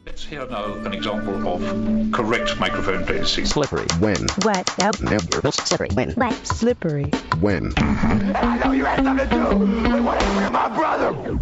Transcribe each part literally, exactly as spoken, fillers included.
Let's hear now an example of correct microphone placing. Slippery. When. Wet. Nope. Never. Slippery. When. Wet. Slippery. When. And I know you had something to do with what happened to my brother.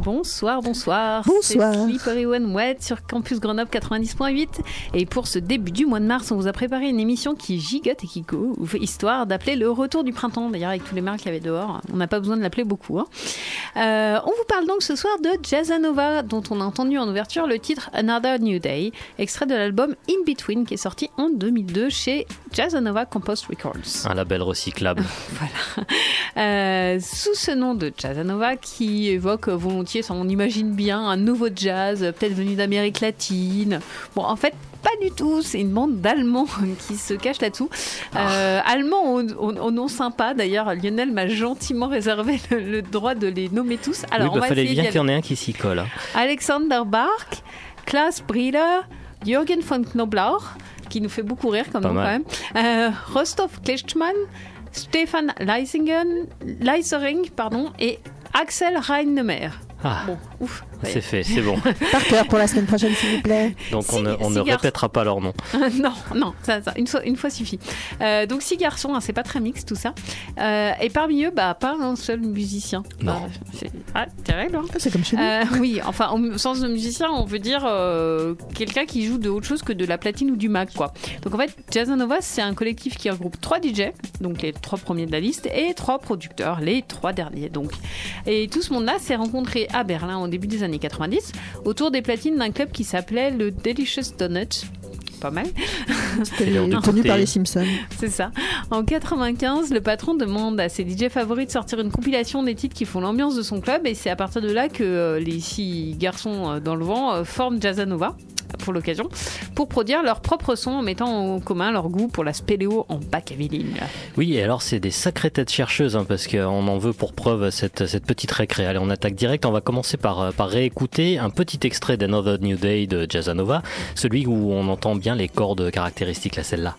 Bonsoir, bonsoir. Bonsoir. C'est Slippery When Wet sur Campus Grenoble quatre-vingt-dix point huit. Et pour ce début du mois de mars, on vous a préparé une émission qui gigote et qui go, histoire d'appeler le retour du printemps. D'ailleurs, avec tous les marques qu'il y avait dehors, on n'a pas besoin de l'appeler beaucoup. Hein. Euh, on vous parle donc ce soir de Jazzanova, dont on a entendu en ouverture le titre Another New Day, extrait de l'album In Between qui est sorti en deux mille deux chez Jazzanova Compost Records. Un label recyclable. Voilà. Euh, sous ce nom de Jazzanova qui évoque volontiers, on imagine bien un nouveau jazz, peut-être venu d'Amérique latine. Bon, en fait, pas du tout, c'est une bande d'Allemands qui se cachent là-dessous. Euh, Allemands au, au, au nom sympa, d'ailleurs, Lionel m'a gentiment réservé le, le droit de les nommer tous. Alors, oui, bah, on va fallait essayer bien qu'il y en ait un qui s'y colle. Hein. Alexander Bach, Klaus Briller, Jürgen von Knoblauch, qui nous fait beaucoup rire comme nom quand même, euh, Rostov Klitschmann, Stefan Leisingen, Leisering, pardon, et Axel Reinemer. Ah, bon, ouf. C'est ouais. fait, c'est bon. Par cœur pour la semaine prochaine, s'il vous plaît. Donc on, ne, on ne répétera pas leur nom. non, non, ça, ça, une, fois, une fois suffit. Euh, donc six garçons, hein, c'est pas très mixte tout ça. Euh, et parmi eux, bah, pas un seul musicien. Non. Euh, c'est ah, terrible. Hein. Ah, c'est comme chez nous. Euh, oui, enfin, au sens de musicien, on veut dire euh, quelqu'un qui joue de autre chose que de la platine ou du Mac, quoi. Donc en fait, Jazzanova, c'est un collectif qui regroupe trois D J, donc les trois premiers de la liste, et trois producteurs, les trois derniers. Donc. Et tout ce monde-là s'est rencontré à Berlin au début des années quatre-vingt-dix autour des platines d'un club qui s'appelait le Delicious Donut. Pas mal. C'était tenu par les Simpsons. C'est ça. En quatre-vingt-quinze, le patron demande à ses D J favoris de sortir une compilation des titres qui font l'ambiance de son club, et c'est à partir de là que euh, les six garçons euh, dans le vent euh, forment Jazzanova pour l'occasion, pour produire leur propre son en mettant en commun leur goût pour la spéléo en bac à vinyle. Oui, et alors c'est des sacrées têtes chercheuses, hein, parce qu'on en veut pour preuve cette, cette petite récré. Allez, on attaque direct. On va commencer par, par réécouter un petit extrait d'Another New Day de Jazzanova, celui où on entend bien les cordes caractéristiques, là, celle-là.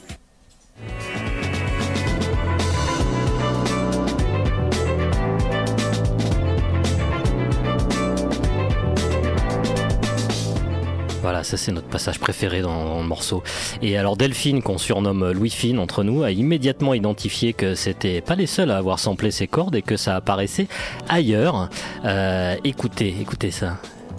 Voilà, ça c'est notre passage préféré dans, dans le morceau. Et alors Delphine, qu'on surnomme Louis Fine entre nous, a immédiatement identifié que c'était pas les seuls à avoir samplé ces cordes et que ça apparaissait ailleurs. Euh, écoutez, écoutez ça.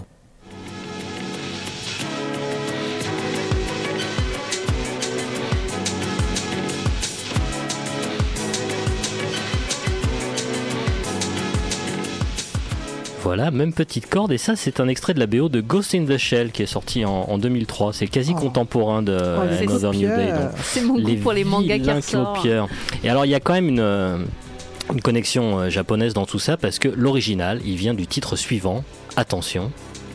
Voilà, même petite corde, et ça c'est un extrait de la B O de Ghost in the Shell qui est sorti en, en deux mille trois. C'est quasi oh. contemporain de oh, Another New Day. Donc, c'est mon goût pour les mangas qui ressortent. Et alors il y a quand même une, une connexion japonaise dans tout ça, parce que l'original il vient du titre suivant. Attention.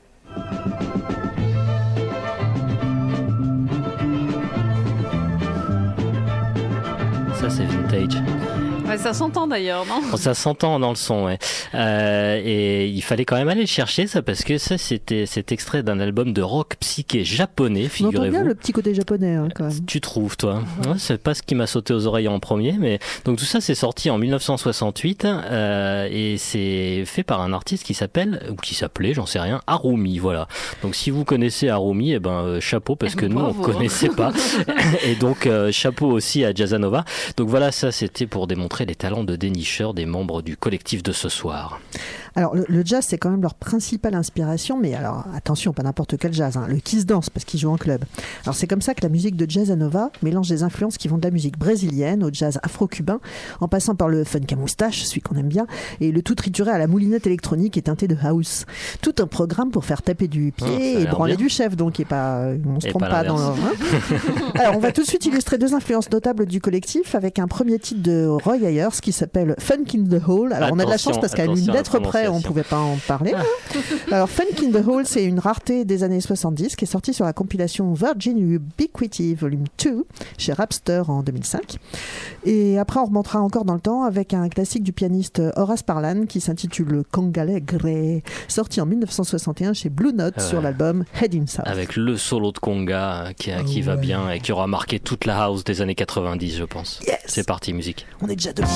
Ça c'est vintage. Ouais, ça s'entend d'ailleurs, non ? Ça s'entend dans le son, ouais. Euh, et il fallait quand même aller le chercher, ça, parce que ça, c'était cet extrait d'un album de rock psyché japonais, figurez-vous. On entend bien le petit côté japonais, hein, quand même. Tu trouves, toi ? Ouais, c'est pas ce qui m'a sauté aux oreilles en premier, mais donc tout ça, c'est sorti en dix-neuf cent soixante-huit, euh, et c'est fait par un artiste qui s'appelle, ou qui s'appelait, j'en sais rien, Harumi, voilà. Donc si vous connaissez Harumi, eh ben, euh, chapeau, parce que nous, on connaissait pas. Et donc, euh, chapeau aussi à Jazzanova. Donc voilà, ça, c'était pour démontrer les talents de dénicheurs des membres du collectif de ce soir. Alors le, le jazz, c'est quand même leur principale inspiration, mais alors attention, pas n'importe quel jazz, hein, le kiss dance, parce qu'ils jouent en club. Alors c'est comme ça que la musique de Jazzanova mélange des influences qui vont de la musique brésilienne au jazz afro-cubain, en passant par le funk à moustache, celui qu'on aime bien, et le tout trituré à la moulinette électronique et teinté de house. Tout un programme pour faire taper du pied oh, et branler bien. Du chef, donc et pas, on se et trompe pas, pas dans. Hein. Alors on va tout de suite illustrer deux influences notables du collectif avec un premier titre de Roy Ayers qui s'appelle Funk in the Hole. Alors attention, on a de la chance parce qu'à une lettre près, on ne pouvait pas en parler. Alors Funk in the Hole, c'est une rareté des années soixante-dix qui est sortie sur la compilation Virgin Ubiquity Volume deux chez Rapster en deux mille cinq. Et après, on remontera encore dans le temps avec un classique du pianiste Horace Parlan qui s'intitule Congalegre, sorti en dix-neuf cent soixante et un chez Blue Note ouais. sur l'album Heading South. Avec le solo de conga qui, qui oh, va ouais. bien et qui aura marqué toute la house des années quatre-vingt-dix, je pense. Yes. C'est parti, musique. On est déjà debout.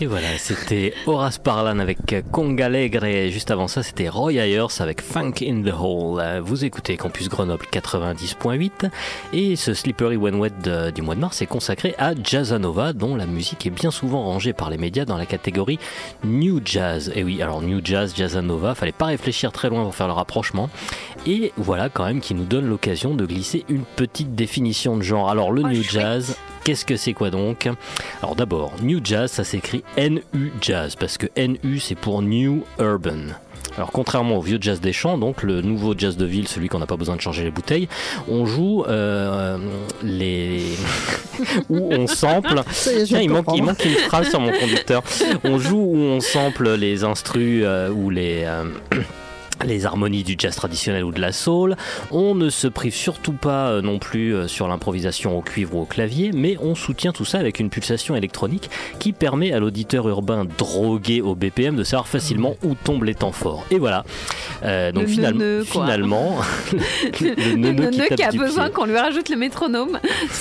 Et voilà, c'était Horace Parlan avec Conga Alegre. Et juste avant ça, c'était Roy Ayers avec Funk in the Hole. Vous écoutez Campus Grenoble quatre-vingt-dix point huit. Et ce Slippery When Wet de, du mois de mars est consacré à Jazzanova, dont la musique est bien souvent rangée par les médias dans la catégorie New Jazz. Et oui, alors New Jazz, Jazzanova, fallait pas réfléchir très loin pour faire le rapprochement. Et voilà quand même qui nous donne l'occasion de glisser une petite définition de genre. Alors le oh, New chouette. Jazz, qu'est-ce que c'est quoi donc? Alors d'abord, New Jazz, ça s'écrit N U Jazz, parce que N U c'est pour New Urban. Alors contrairement au vieux jazz des champs, donc le nouveau jazz de ville, celui qu'on n'a pas besoin de changer les bouteilles, on joue euh, les... où on sample... Ça y est, je Tiens, il, manque, comprends. il manque une phrase sur mon conducteur. On joue où on sample les instrus euh, ou les... Euh... les harmonies du jazz traditionnel ou de la soul. On ne se prive surtout pas euh, non plus euh, sur l'improvisation au cuivre ou au clavier, mais on soutient tout ça avec une pulsation électronique qui permet à l'auditeur urbain drogué au B P M de savoir facilement où tombent les temps forts. Et voilà. Euh, donc Le final- neuneu, quoi. finalement, le, le Le neuneu qui neuneu tape qui a du besoin pied. qu'on lui rajoute le métronome.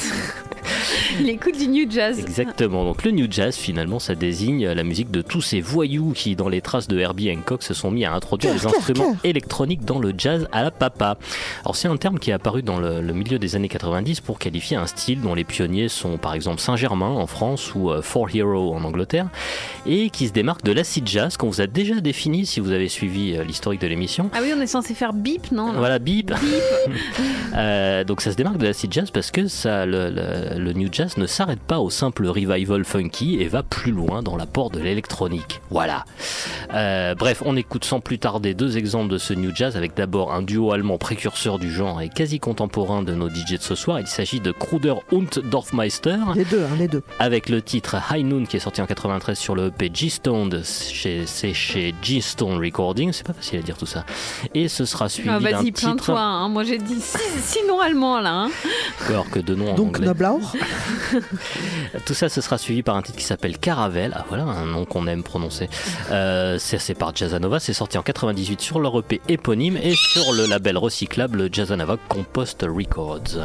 Il écoute du New Jazz. Exactement, donc le New Jazz finalement ça désigne la musique de tous ces voyous qui dans les traces de Herbie Hancock se sont mis à introduire Cœur, les cœur, instruments cœur. électroniques dans le jazz à la papa. Alors c'est un terme qui est apparu dans le, le milieu des années quatre-vingt-dix pour qualifier un style dont les pionniers sont par exemple Saint-Germain en France ou euh, Four Hero en Angleterre et qui se démarque de l'acid jazz qu'on vous a déjà défini si vous avez suivi euh, l'historique de l'émission. Ah oui, on est censé faire bip, non? Voilà, bip. Bip. Euh, donc ça se démarque de l'acid jazz parce que ça, le, le, le new jazz ne s'arrête pas au simple revival funky et va plus loin dans l'apport de l'électronique. Voilà. Euh, bref, on écoute sans plus tarder deux exemples de ce new jazz avec d'abord un duo allemand précurseur du genre et quasi contemporain de nos D J de ce soir. Il s'agit de Kruder und Dorfmeister Les deux, hein, les deux. avec le titre High Noon qui est sorti en quatre-vingt-treize sur le E P G-Stone, chez, c'est chez G-Stone Recording, c'est pas facile à dire tout ça. Et ce sera suivi Ah, d'un vas-y, titre... plains-toi. Hein. Moi, j'ai dit six, six noms allemands, là. Hein. Alors que deux noms en Donc anglais. Knoblauch. Tout ça, ce sera suivi par un titre qui s'appelle Caravelle. Ah voilà, un nom qu'on aime prononcer. Euh, c'est, c'est par Jazzanova, c'est sorti en quatre-vingt-dix-huit sur leur E P éponyme et sur le label recyclable Jazzanova Compost Records.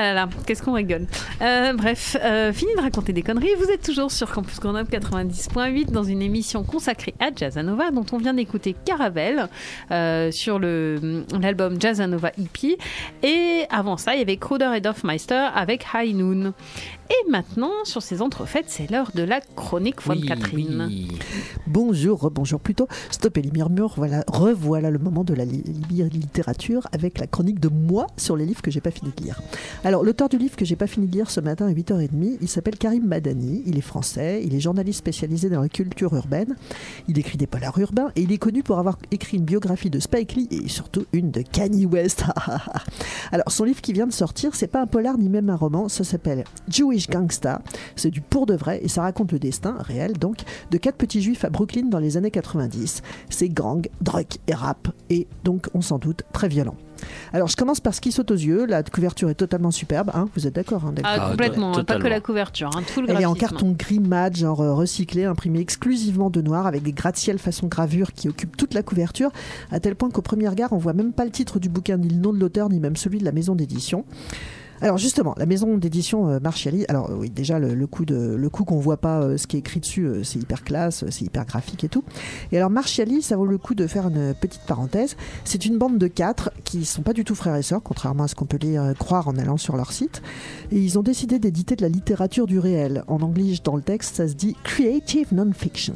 là là, qu'est-ce qu'on rigole. Euh, bref, euh, fini de raconter des conneries. Vous êtes toujours sur Campus Grenoble quatre-vingt-dix point huit dans une émission consacrée à Jazzanova, dont on vient d'écouter Caravelle euh, sur le, l'album Jazzanova E P. Et avant ça, il y avait Kruder et Dorfmeister avec High Noon. Et maintenant, sur ces entrefaites, c'est l'heure de la chronique von Oui, Catherine. oui. Bonjour, bonjour plutôt. Stoppez les murmures, voilà, revoilà le moment de la li- li- littérature avec la chronique de moi sur les livres que j'ai pas fini de lire. Alors, l'auteur du livre que j'ai pas fini de lire ce matin à huit heures trente, il s'appelle Karim Madani, il est français, il est journaliste spécialisé dans la culture urbaine, il écrit des polars urbains et il est connu pour avoir écrit une biographie de Spike Lee et surtout une de Kanye West. Alors, son livre qui vient de sortir, c'est pas un polar ni même un roman, ça s'appelle Jewish Gangsta, c'est du pour de vrai et ça raconte le destin, réel donc, de quatre petits juifs à Brooklyn dans les années quatre-vingt-dix. C'est gang, drogue et rap et donc on s'en doute très violent. Alors je commence par ce qui saute aux yeux, la couverture est totalement superbe, hein, vous êtes d'accord hein, Ah, Ah, complètement, to- pas que totalement. la couverture, hein, tout le Elle est en graphisme. carton gris mat, genre euh, recyclé, imprimé exclusivement de noir, avec des gratte-ciel façon gravure qui occupent toute la couverture, à tel point qu'au premier regard, on voit même pas le titre du bouquin, ni le nom de l'auteur, ni même celui de la maison d'édition. Alors justement, la maison d'édition euh, Marchiali, alors euh, oui, déjà le, le coup de le coup qu'on voit pas euh, ce qui est écrit dessus, euh, c'est hyper classe, euh, c'est hyper graphique et tout. Et alors Marchiali, ça vaut le coup de faire une petite parenthèse. C'est une bande de quatre qui sont pas du tout frères et sœurs, contrairement à ce qu'on peut lire, euh, croire en allant sur leur site. Et ils ont décidé d'éditer de la littérature du réel. En anglais, dans le texte, ça se dit creative non-fiction.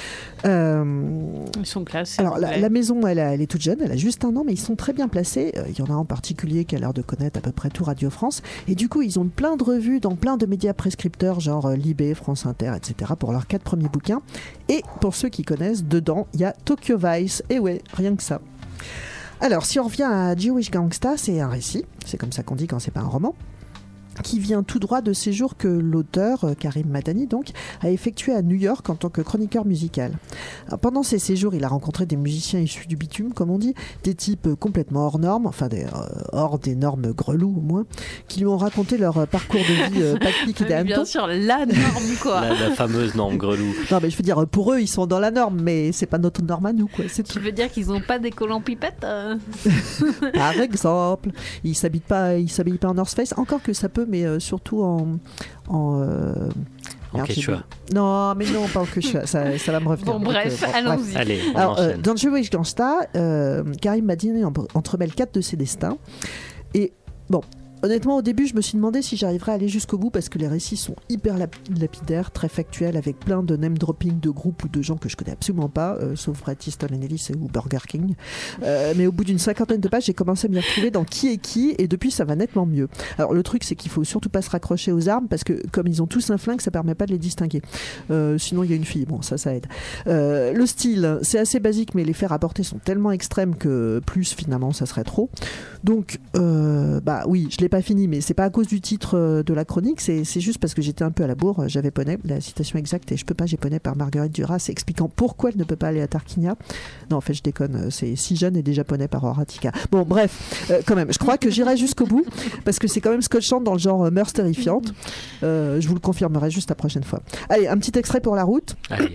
Euh, Ils sont classe. c'est alors la, anglais. la maison, elle, a- elle est toute jeune, elle a juste un an, mais ils sont très bien placés. Euh, Il y en a un en particulier qui a l'air de connaître à peu près tout Radio France. Et du coup, ils ont plein de revues dans plein de médias prescripteurs, genre euh, Libé, France Inter, et cetera, pour leurs quatre premiers bouquins. Et pour ceux qui connaissent, dedans, il y a Tokyo Vice. Et ouais, rien que ça. Alors, si on revient à Jewish Gangsta, c'est un récit, c'est comme ça qu'on dit quand c'est pas un roman, qui vient tout droit de séjours que l'auteur, euh, Karim Madani donc, a effectué à New York en tant que chroniqueur musical. Alors, pendant ces séjours, il a rencontré des musiciens issus du bitume, comme on dit, des types euh, complètement hors normes, enfin des, euh, hors des normes grelots au moins, qui lui ont raconté leur euh, parcours de vie euh, pas de pique et des Ah oui, bien hannetons. sûr, la norme quoi. La, la fameuse norme grelou. Non mais je veux dire, pour eux, ils sont dans la norme, mais c'est pas notre norme à nous, quoi. C'est Tu tout. veux dire qu'ils n'ont pas des collants pipettes euh Par exemple, ils s'habillent pas, ils s'habillent pas en North Face, encore que ça peut, mais euh, surtout en, en euh, En merde, j'ai quechua. oublié. Non, mais non, pas en quechua, ça, ça va me revenir. Bon, Donc, bref, euh, bon, allons-y. Allez, on Alors, euh, enchaîne. dans Jewish Gangsta, euh, Karim Madani en- entremêle quatre de ses destins. Et bon, honnêtement, au début, je me suis demandé si j'arriverais à aller jusqu'au bout parce que les récits sont hyper lap- lapidaires, très factuels, avec plein de name dropping de groupes ou de gens que je connais absolument pas, euh, sauf Bret Easton Ellis ou Burger King. Euh, mais au bout d'une cinquantaine de pages, j'ai commencé à m'y retrouver dans qui est qui, et depuis, ça va nettement mieux. Alors, le truc, c'est qu'il faut surtout pas se raccrocher aux armes parce que, comme ils ont tous un flingue, ça permet pas de les distinguer. Euh, sinon, il y a une fille, bon, ça, ça aide. Euh, le style, c'est assez basique, mais les faits rapportés sont tellement extrêmes que plus, finalement, ça serait trop. Donc, euh, bah oui, je l'ai pas fini, mais c'est pas à cause du titre euh, de la chronique, c'est, c'est juste parce que j'étais un peu à la bourre. J'avais poney, la citation exacte, et je peux pas, j'ai poney par Marguerite Duras, expliquant pourquoi elle ne peut pas aller à Tarquinia. Non, en fait, je déconne, c'est si jeune et déjà poney par Horatica. Bon, bref, euh, quand même, je crois que j'irai jusqu'au bout, parce que c'est quand même scotchant dans le genre euh, mœurs terrifiantes. Euh, je vous le confirmerai juste la prochaine fois. Allez, un petit extrait pour la route. Allez.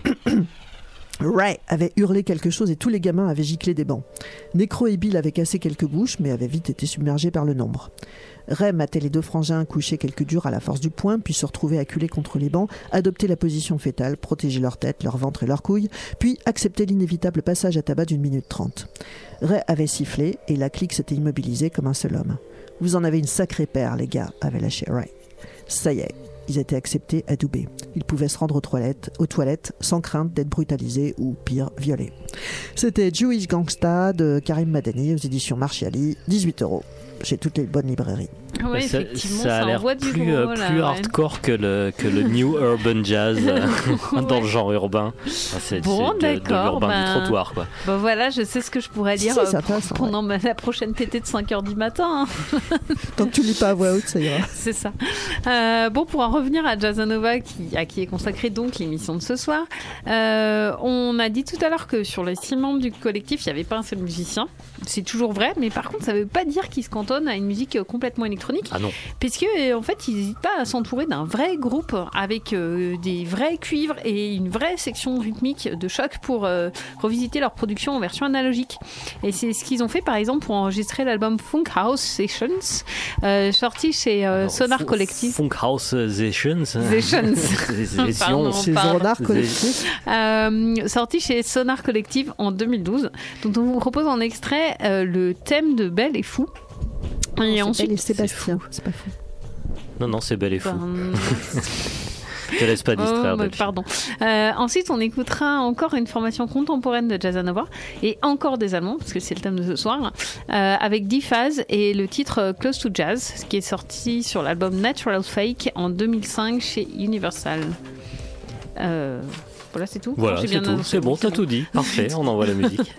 Ray avait hurlé quelque chose et tous les gamins avaient giclé des bancs. Necro et Bill avaient cassé quelques bouches, mais avaient vite été submergés par le nombre. Ray matait les deux frangins coucher quelques durs à la force du poing, puis se retrouver acculés contre les bancs, adopter la position fétale, protéger leur tête, leur ventre et leurs couilles, puis accepter l'inévitable passage à tabac d'une minute trente. Ray avait sifflé et la clique s'était immobilisée comme un seul homme. « Vous en avez une sacrée paire, les gars », avait lâché Ray. Ça y est. Ils étaient acceptés, adoubés. Ils pouvaient se rendre aux toilettes, aux toilettes sans crainte d'être brutalisés ou, pire, violés. C'était Jewish Gangsta de Karim Madani aux éditions Marchiali, dix-huit euros, chez toutes les bonnes librairies. Oui, ça, effectivement, ça a ça l'air envoie du plus, gros, euh, là, plus ouais. hardcore que le, que le New Urban Jazz euh, dans le genre urbain. Enfin, c'est Bon, c'est de, de d'accord, l'urbain ben, du trottoir, quoi. Bon voilà, je sais ce que je pourrais Si, lire si, euh, c'est intéressant, pendant ma- la prochaine tétée de cinq heures du matin. hein. Tant que tu lis pas à voix haute, ça ira. C'est ça. Euh, bon, pour en revenir à Jazzanova, qui, à qui est consacrée donc l'émission de ce soir, euh, on a dit tout à l'heure que sur les six membres du collectif, il n'y avait pas un seul musicien. c'est toujours vrai, mais par contre, ça veut pas dire qu'ils se cantonnent à une musique complètement électronique. Ah non. Parce que, en fait, ils n'hésitent pas à s'entourer d'un vrai groupe avec euh, des vrais cuivres et une vraie section rythmique de choc pour euh, revisiter leur production en version analogique. Et c'est ce qu'ils ont fait, par exemple, pour enregistrer l'album Funk House Sessions, euh, sorti chez euh, Sonar F- Collective. Funk House Sessions. Sessions. Sessions. Chez pardon. Sonar Collective. Euh, sorti chez Sonar Collective en deux mille douze, dont on vous propose en extrait euh, le thème de Belle et Fou. Et C'est ensuite, Belle et Sébastien, c'est pas fou. Non, non, c'est bel et fou. Ben, Te laisse pas distraire. Oh, bah, Delphine. pardon. Euh, ensuite, on écoutera encore une formation contemporaine de Jazzanova et encore des Allemands, parce que c'est le thème de ce soir, euh, avec D-Phase et le titre Close to Jazz, qui est sorti sur l'album Natural Fake en deux mille cinq chez Universal. Euh, voilà, c'est tout. Voilà, J'ai c'est bien tout. annoncé. C'est bon, Oui, t'as tout dit. Parfait, on envoie la musique.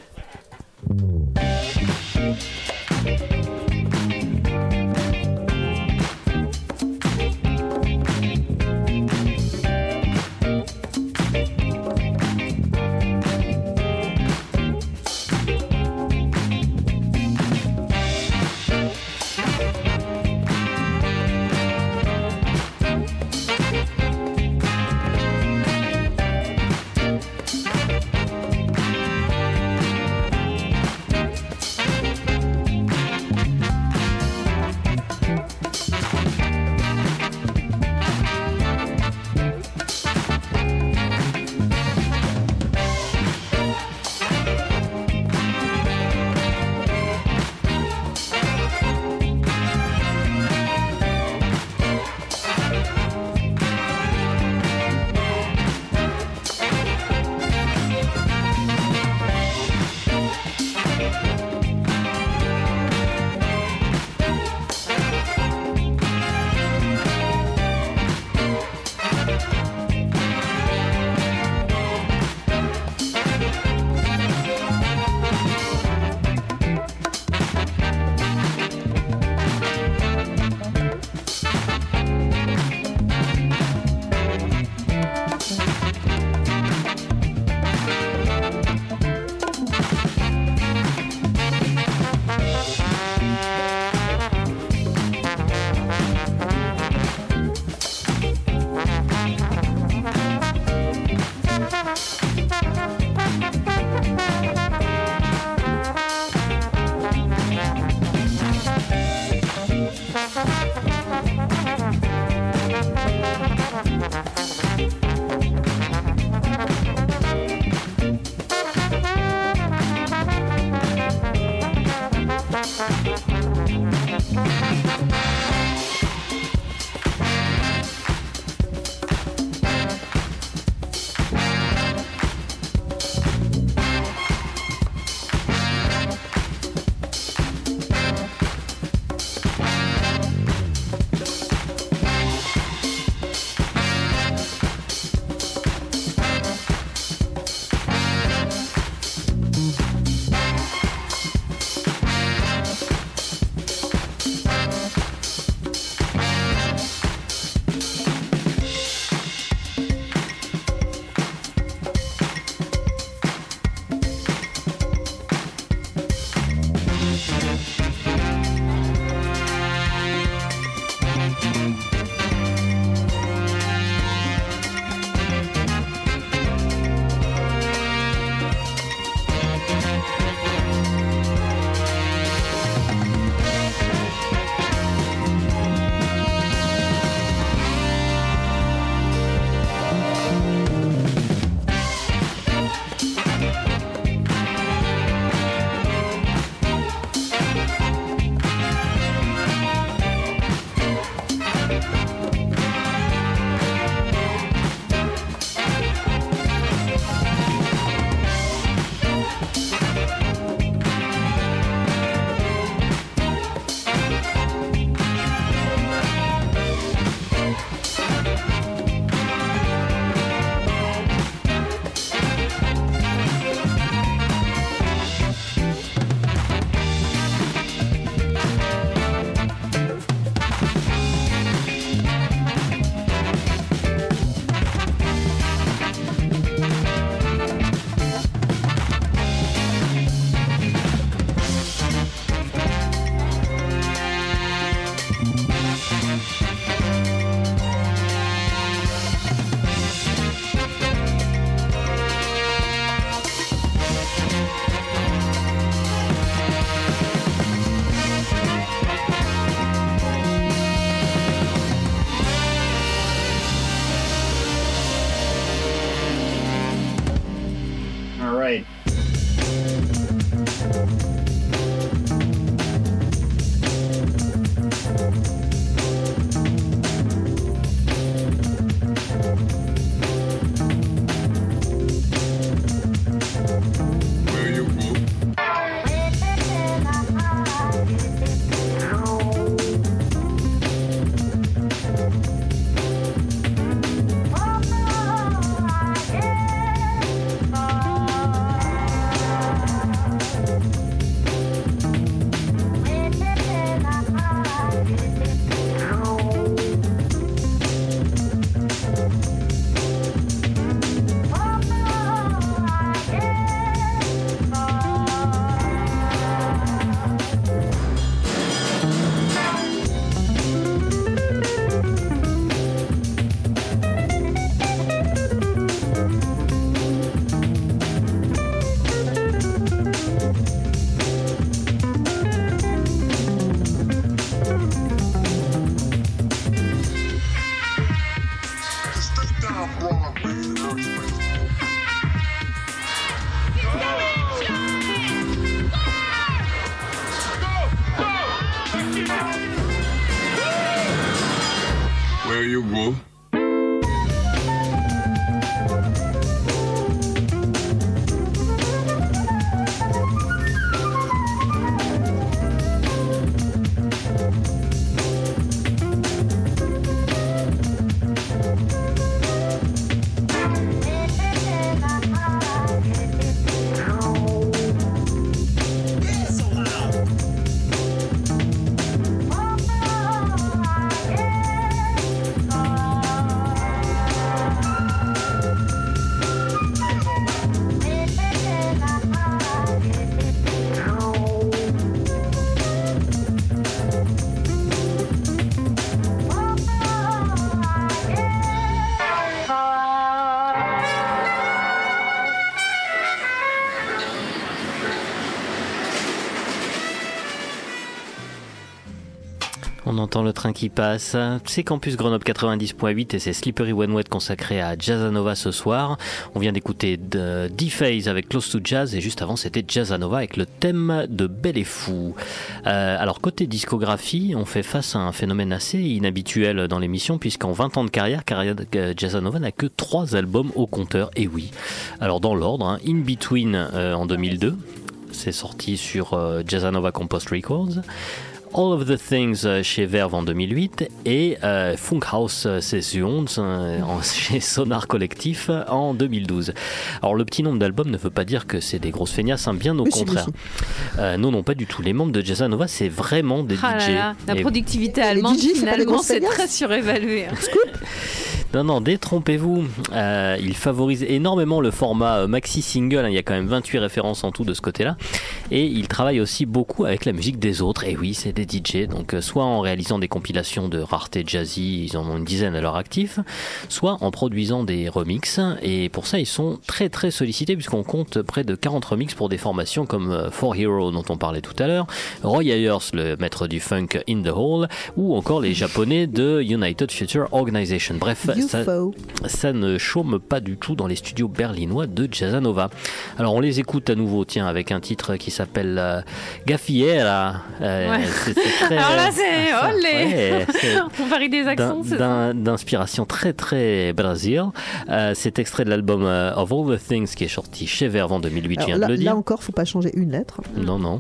entend le train qui passe. C'est Campus Grenoble quatre-vingt-dix point huit et c'est Slippery When Wet consacré à Jazzanova ce soir. On vient d'écouter D-Phase avec Close to Jazz et juste avant c'était Jazzanova avec le thème de Belle et Fou. Euh, alors côté discographie, on fait face à un phénomène assez inhabituel dans l'émission puisqu'en vingt ans de carrière, Jazzanova n'a que trois albums au compteur. Et oui. Alors dans l'ordre, hein, In Between euh, en deux mille deux, c'est sorti sur euh, Jazzanova Compost Records. All of the Things euh, chez Verve en deux mille huit et euh, Funkhaus Sessions euh, chez Sonar Collectif euh, en deux mille douze. Alors le petit nombre d'albums ne veut pas dire que c'est des grosses feignasses, hein, bien au oui, contraire. Euh, non, non, pas du tout. Les membres de Jazzanova, c'est vraiment des ah D J. Là là, la et productivité et allemande, D J, finalement, c'est, c'est très surévalué. Non, non, détrompez-vous. Euh, il favorise énormément le format euh, maxi single. Hein, il y a quand même vingt-huit références en tout de ce côté-là. Et il travaille aussi beaucoup avec la musique des autres. Et oui, c'est des D J. Donc, euh, soit en réalisant des compilations de raretés jazzy, ils en ont une dizaine à leur actif, soit en produisant des remixes. Et pour ça, ils sont très très sollicités puisqu'on compte près de quarante remixes pour des formations comme euh, Four Hero dont on parlait tout à l'heure, Roy Ayers, le maître du funk In the Hole, ou encore les Japonais de United Future Organization. Bref, ça, ça ne chôme pas du tout dans les studios berlinois de Jazzanova. Alors on les écoute à nouveau, tiens, avec un titre qui s'appelle euh, Gaffiera. Euh, ouais. c'est, c'est très, Alors là, c'est euh, olé. Ouais, c'est on varie des accents, d'un, c'est d'un, d'inspiration très très Brésil. Euh, c'est extrait de l'album euh, Of All the Things qui est sorti chez Verve en deux mille huit. Alors, je viens là, de le dire. Là encore, faut pas changer une lettre. Non, non.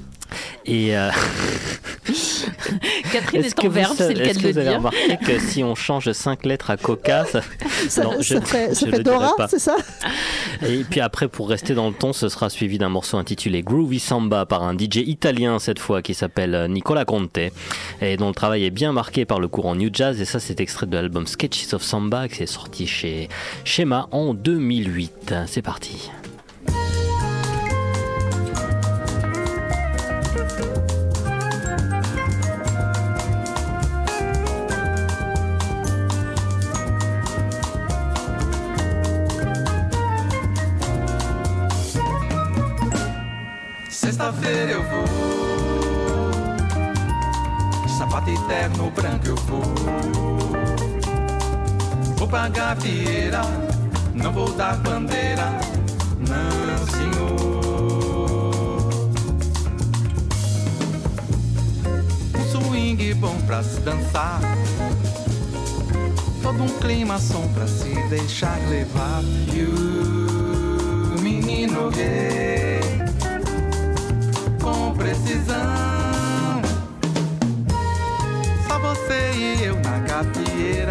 Et euh... Catherine est-ce est en verbe, c'est le cas de le dire. Est-ce que vous avez remarqué que si on change cinq lettres à Coca, ça, ça, non, ça je, fait, je ça le fait Dora, pas. C'est ça? Et puis après, pour rester dans le ton, ce sera suivi d'un morceau intitulé Groovy Samba par un D J italien cette fois qui s'appelle Nicola Conte et dont le travail est bien marqué par le courant New Jazz. Et ça, c'est extrait de l'album Sketches of Samba qui est sorti chez Schema en deux mille huit. C'est parti. Sexta-feira eu vou, sapato eterno branco eu vou. Vou pra gafieira, não vou dar bandeira, não senhor. Um swing bom pra se dançar, todo um clima som pra se deixar levar. E o menino gay com precisão, só você e eu na gafieira.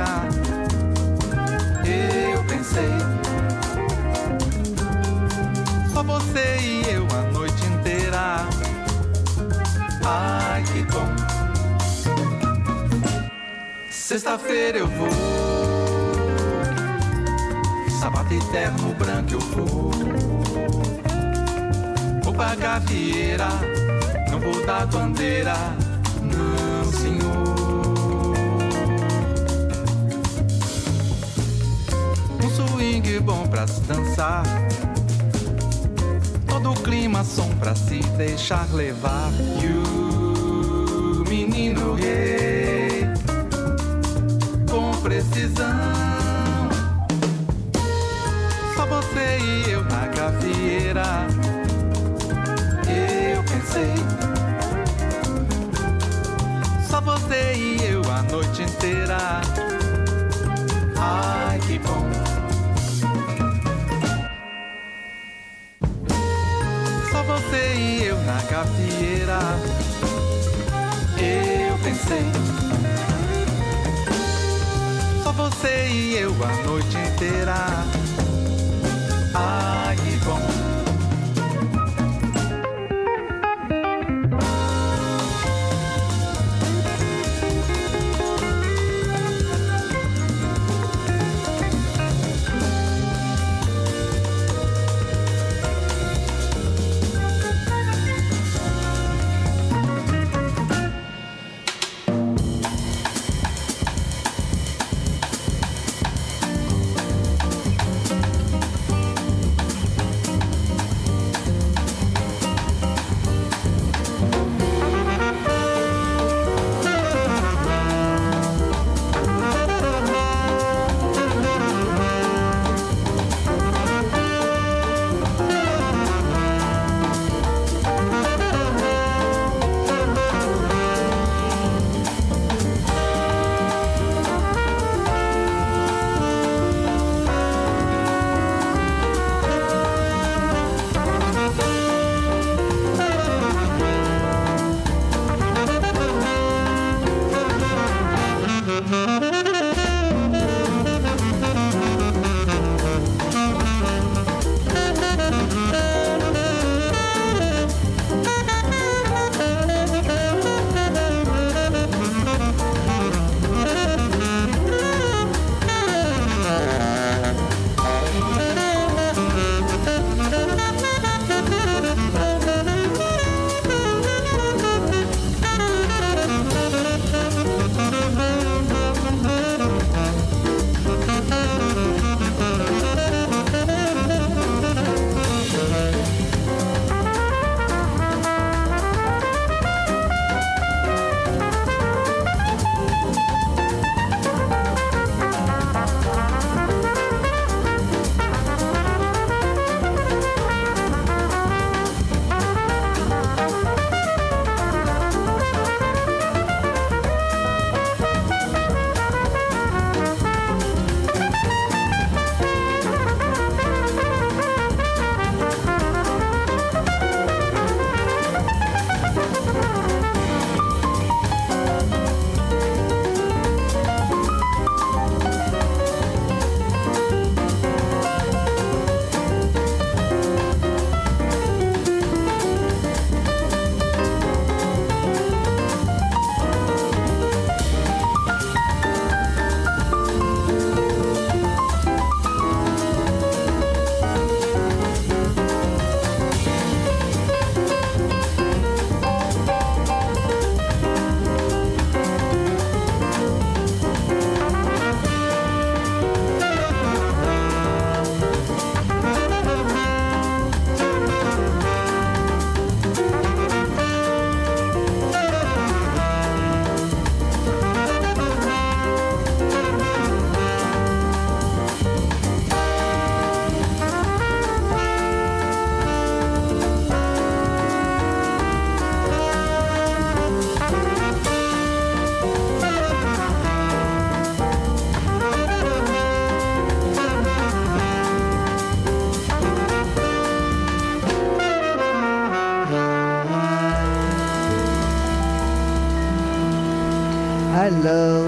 Eu pensei, só você e eu a noite inteira. Ai que bom. Sexta-feira eu vou, sapato eterno branco eu vou. Vou pra gafieira, não vou dar bandeira, não senhor. Um swing bom pra se dançar, todo o clima som pra se deixar levar. E o menino rei com precisão, só você e eu na gafieira. Eu pensei, só você e eu a noite inteira. Ai que bom. Só você e eu na gafieira. Eu pensei, só você e eu a noite inteira. Ai que bom.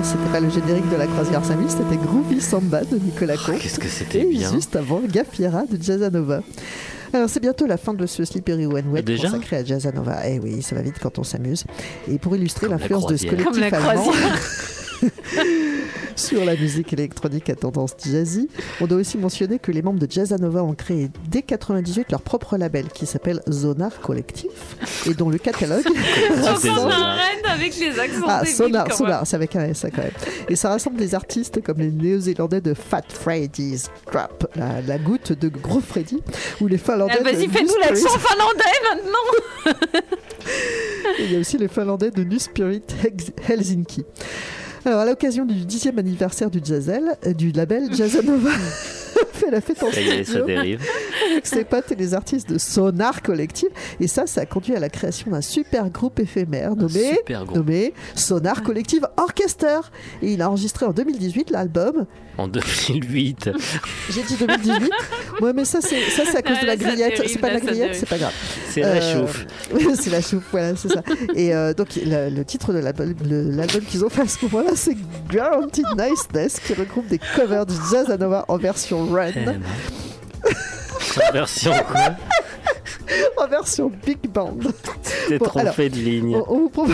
c'était pas le générique de la Croisière cinq mille, c'était Groovy Samba de Nicolas Oh, Conte. qu'est-ce que c'était Et bien. juste avant Gafiera de Jazzanova. Alors c'est bientôt la fin de ce Slippery When Wet Déjà consacré à Jazzanova. Eh oui, ça va vite quand on s'amuse. Et pour illustrer Comme la l'influence de ce croisière. collectif Comme la allemand croisière. sur la musique électronique à tendance jazzy, on doit aussi mentionner que les membres de Jazzanova ont créé dès quatre-vingt-dix-huit leur propre label qui s'appelle Sonar Collectif et dont le catalogue On rassemble- arrête avec les accents Ah, débiles, Sonar, quand même. Sonar, c'est avec un S ça, quand même. Et ça rassemble des artistes comme les néo-zélandais de Fat Freddy's Drop, la, la goutte de Gros Freddy, ou les finlandais Ah, Vas-y, de fais-nous New l'accent Spirit. finlandais maintenant. Et il y a aussi les finlandais de New Spirit Hex- Helsinki. Alors, à l'occasion du dixième anniversaire du Jazzel, euh, du label Jazzanova, fait la fête en Ça y est, ça studio dérive. avec ses potes et les artistes de Sonar Collective. Et ça, ça a conduit à la création d'un super groupe éphémère nommé, Super gros. nommé Sonar Collective Orchestra. Et il a enregistré en deux mille dix-huit l'album. En deux mille huit. J'ai dit deux mille dix-huit. Ouais, mais ça, c'est ça, c'est à cause Ah, de la là, ça grillette. dérive, C'est pas de la là, ça grillette, dérive. c'est pas grave. C'est la Euh, chouffe. c'est la chouffe, voilà, c'est ça. Et euh, donc, le, le titre de l'album, le- l'album qu'ils ont fait à ce moment-là, c'est Guaranteed Niceness, qui regroupe des covers du Jazzanova en version Eh Run, ben. En version quoi en version Big Band. T'es Bon, trompé alors, de ligne. On, on vous propose.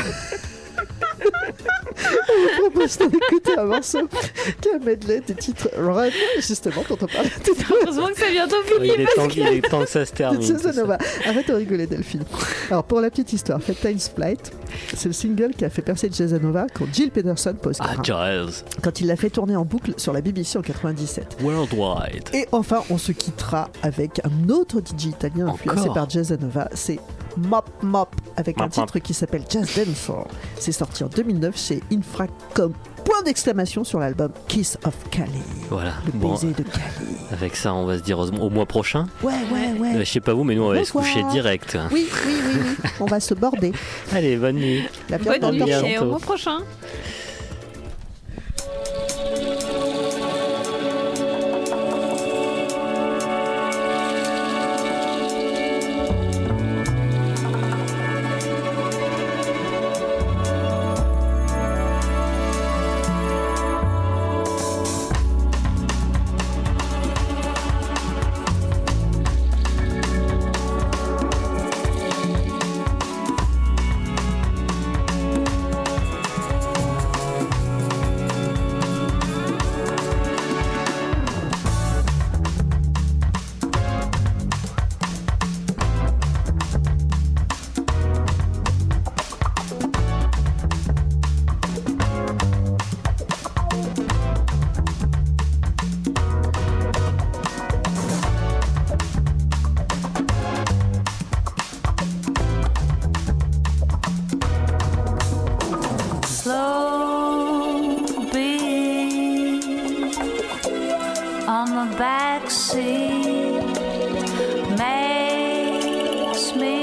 On vous propose d'écouter un morceau qui est un medley des titres Run, justement, dont on parlait tout à l'heure. Heureusement que c'est bientôt Oh, fini. il, est temps, il est temps que ça se de termine. tout ça. Jazzanova. Arrête de rigoler, Delphine. Alors, pour la petite histoire, Fat Times Flight, c'est le single qui a fait percer Jazzanova quand Jill Peterson pose Ah, jazz. quand il l'a fait tourner en boucle sur la B B C en quatre-vingt-dix-sept. Worldwide. Et enfin, on se quittera avec un autre D J italien influencé Encore par Jazzanova, c'est Mop Mop, avec un Mop Mop. titre qui s'appelle Jazz Dancehall. C'est sorti en deux mille neuf chez Infracom. Point d'exclamation sur l'album Kiss of Cali. Voilà. Le Bon, baiser de Cali. avec ça, on va se dire au au mois prochain. Ouais, ouais, ouais. Euh, je sais pas vous, mais nous, on va aller se Bonsoir. coucher direct. Oui, oui, oui, oui. On va se border. Allez, bonne nuit. La viande dans Bonne le nuit torchon. et au mois prochain. Slow beat on the back seat makes me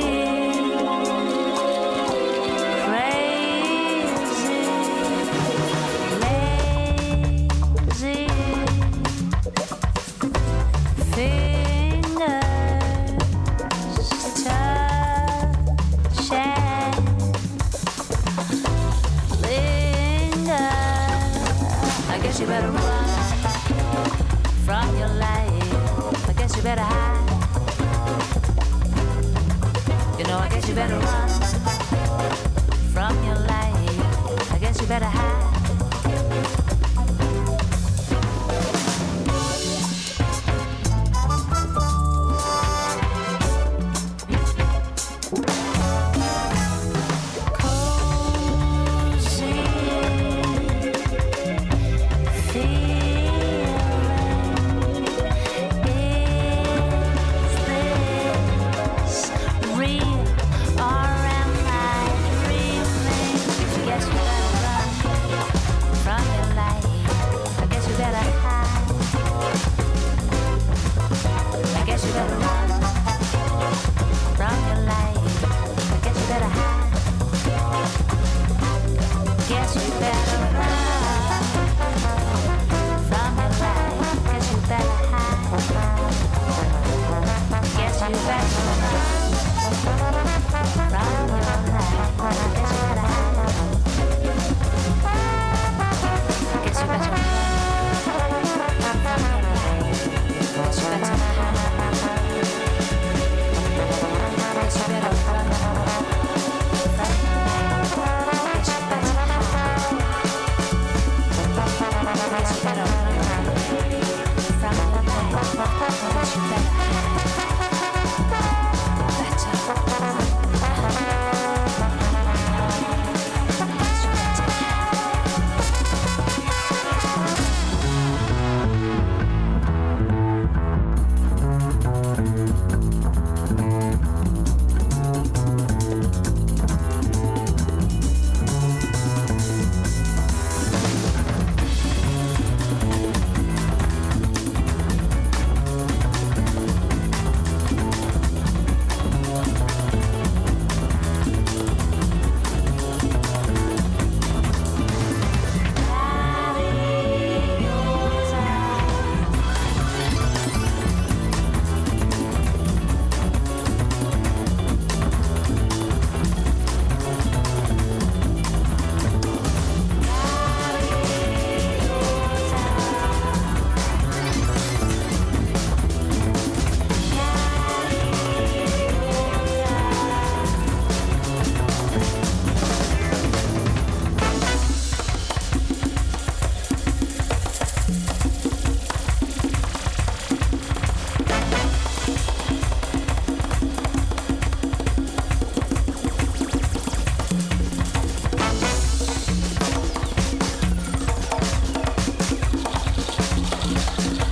crazy, lazy fingers touching. I guess you better run from your life. I guess you better hide. You know, I guess you better run from your life. I guess you better hide. Real or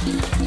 Thank